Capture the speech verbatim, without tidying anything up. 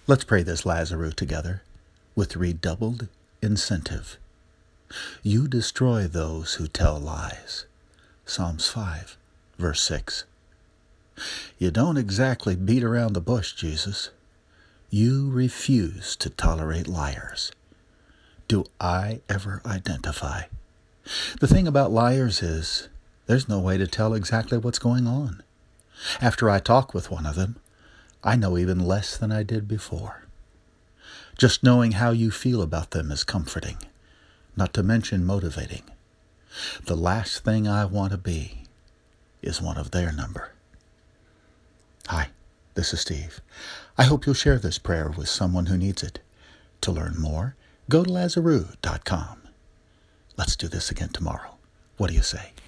Let's pray this Lazarus together with redoubled incentive. You destroy those who tell lies. Psalms five, verse six. You don't exactly beat around the bush, Jesus. You refuse to tolerate liars. Do I ever identify? The thing about liars is there's no way to tell exactly what's going on. After I talk with one of them, I know even less than I did before. Just knowing how you feel about them is comforting, not to mention motivating. The last thing I want to be is one of their number. Hi, this is Steve. I hope you'll share this prayer with someone who needs it. To learn more, go to lazarus dot com. Let's do this again tomorrow. What do you say?